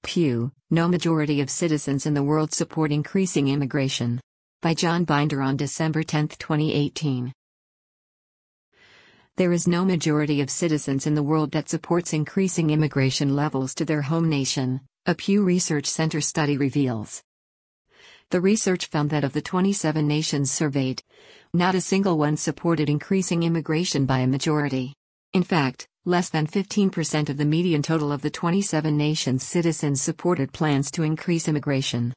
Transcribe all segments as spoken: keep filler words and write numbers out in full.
Pew, no majority of citizens in the world support increasing immigration. By John Binder on December tenth, twenty eighteen. There is no majority of citizens in the world that supports increasing immigration levels to their home nation, a Pew Research Center study reveals. The research found that of the twenty-seven nations surveyed, not a single one supported increasing immigration by a majority. In fact, less than fifteen percent of the median total of the twenty-seven nations' citizens supported plans to increase immigration.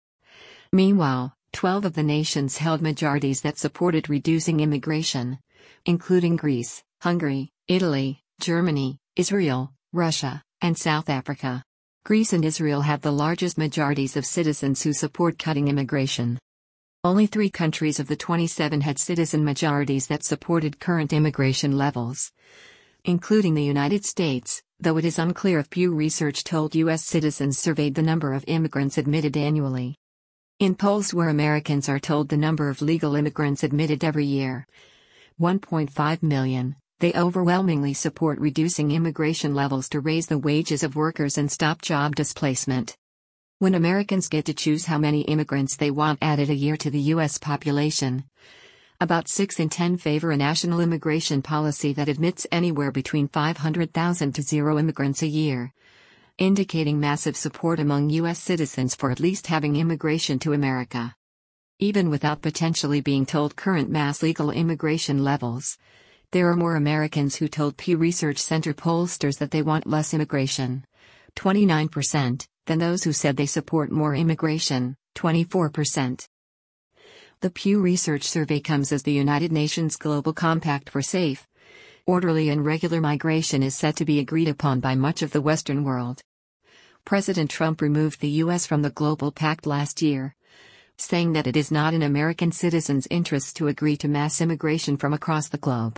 Meanwhile, twelve of the nations held majorities that supported reducing immigration, including Greece, Hungary, Italy, Germany, Israel, Russia, and South Africa. Greece and Israel have the largest majorities of citizens who support cutting immigration. Only three countries of the twenty-seven had citizen majorities that supported current immigration levels, including the United States, though it is unclear if Pew Research told U S citizens surveyed the number of immigrants admitted annually. In polls where Americans are told the number of legal immigrants admitted every year, one point five million, they overwhelmingly support reducing immigration levels to raise the wages of workers and stop job displacement. When Americans get to choose how many immigrants they want added a year to the U S population, about six in ten favor a national immigration policy that admits anywhere between five hundred thousand to zero immigrants a year, indicating massive support among U S citizens for at least having immigration to America. Even without potentially being told current mass legal immigration levels, there are more Americans who told Pew Research Center pollsters that they want less immigration, twenty-nine percent, than those who said they support more immigration, twenty-four percent. The Pew Research survey comes as the United Nations Global Compact for Safe, Orderly and Regular Migration is set to be agreed upon by much of the Western world. President Trump removed the U S from the Global Pact last year, saying that it is not in American citizens' interests to agree to mass immigration from across the globe.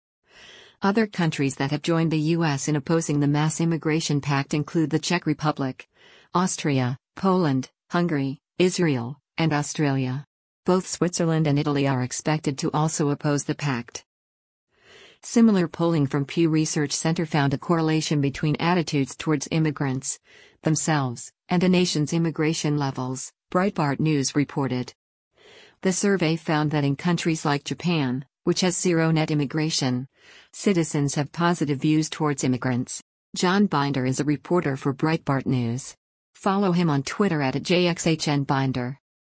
Other countries that have joined the U S in opposing the Mass Immigration Pact include the Czech Republic, Austria, Poland, Hungary, Israel, and Australia. Both Switzerland and Italy are expected to also oppose the pact. Similar polling from Pew Research Center found a correlation between attitudes towards immigrants themselves and a nation's immigration levels, Breitbart News reported. The survey found that in countries like Japan, which has zero net immigration, citizens have positive views towards immigrants. John Binder is a reporter for Breitbart News. Follow him on Twitter at J X H N Binder.